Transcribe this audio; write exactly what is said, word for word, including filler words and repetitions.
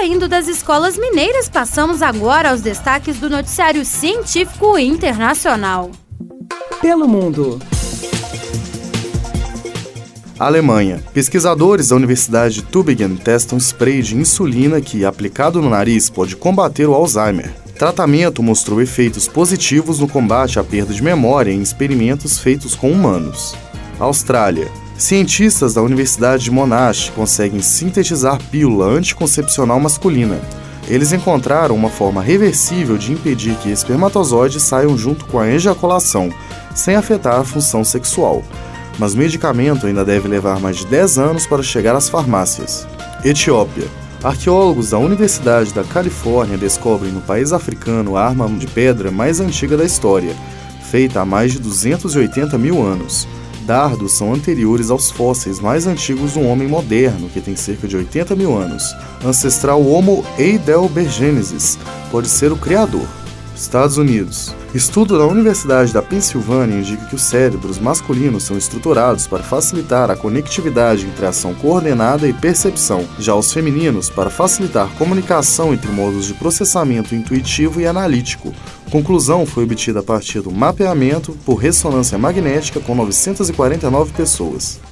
saindo das escolas mineiras, passamos agora aos destaques do noticiário científico internacional. Pelo mundo. Alemanha. Pesquisadores da Universidade de Tübingen testam spray de insulina que, aplicado no nariz, pode combater o Alzheimer. Tratamento mostrou efeitos positivos no combate à perda de memória em experimentos feitos com humanos. Austrália. Cientistas da Universidade de Monash conseguem sintetizar pílula anticoncepcional masculina. Eles encontraram uma forma reversível de impedir que espermatozoides saiam junto com a ejaculação, sem afetar a função sexual. Mas o medicamento ainda deve levar mais de dez anos para chegar às farmácias. Etiópia. Arqueólogos da Universidade da Califórnia descobrem no país africano a arma de pedra mais antiga da história, feita há mais de duzentos e oitenta mil anos. Dardos são anteriores aos fósseis mais antigos do homem moderno, que tem cerca de oitenta mil anos. Ancestral Homo heidelbergensis pode ser o criador. Estados Unidos. Estudo da Universidade da Pensilvânia indica que os cérebros masculinos são estruturados para facilitar a conectividade entre ação coordenada e percepção, já os femininos para facilitar comunicação entre modos de processamento intuitivo e analítico. Conclusão foi obtida a partir do mapeamento por ressonância magnética com novecentas e quarenta e nove pessoas.